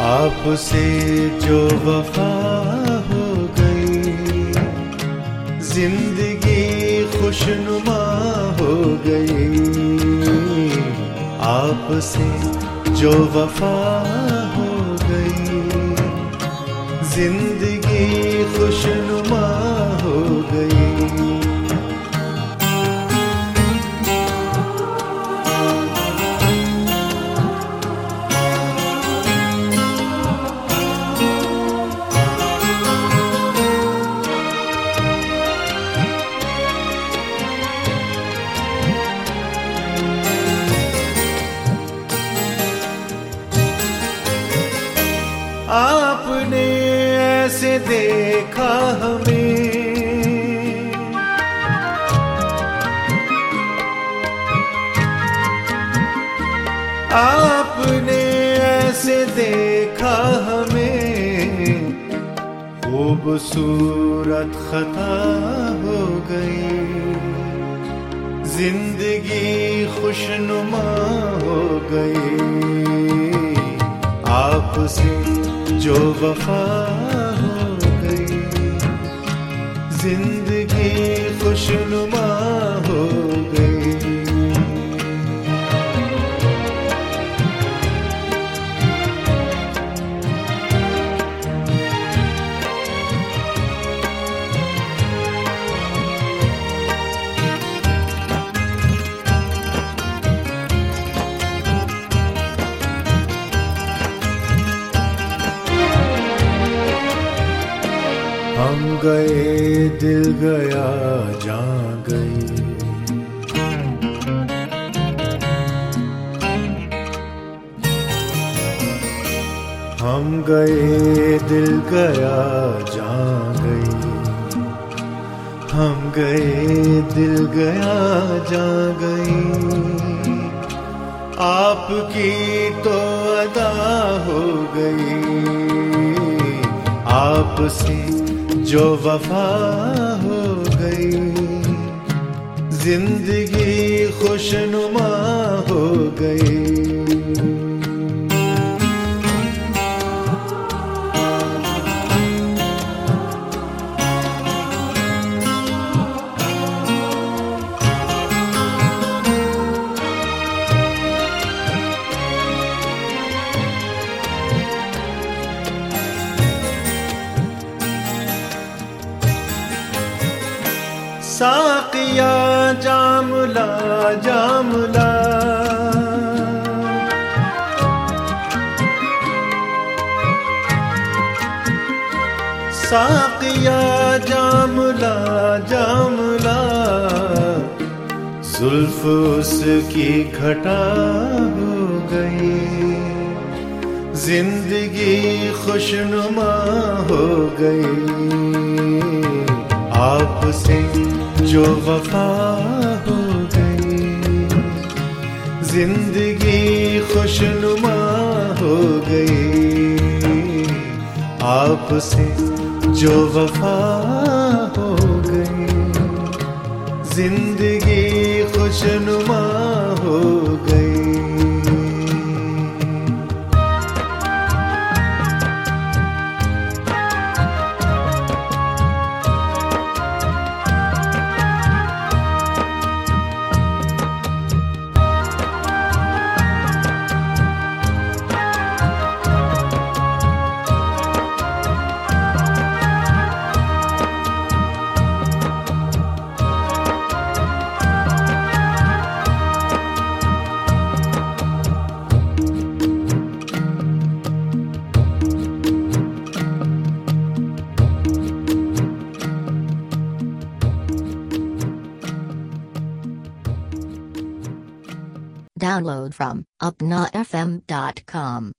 आपसे जो वफा हो गई, जिंदगी खुशनुमा हो गई। आपसे जो वफा हो गई, जिंदगी खुशनुमा हो गई। आपने ऐसे देखा हमें, आपने ऐसे देखा हमें, खूबसूरत खता हो गई। जिंदगी खुशनुमा हो गई। आपसे जो वफा हो गई, जिंदगी खुशनुमा हो गई। हम गए दिल गया जान गई, हम गए दिल गया जान गई, हम गए दिल गया जान गई। आपकी तो अदा हो गई। आपसे जो वफा हो गई, जिंदगी खुशनुमा हो गई। साकिया जामला जामला, साकिया जामला जामला, जुल्फ उसकी घटा हो गई। जिंदगी खुशनुमा हो गई। आपसे जो वफा हो गई, जिंदगी खुशनुमा हो गई। आपसे जो वफा हो गई, जिंदगी खुशनुमा हो गई। Download from upnafm.com.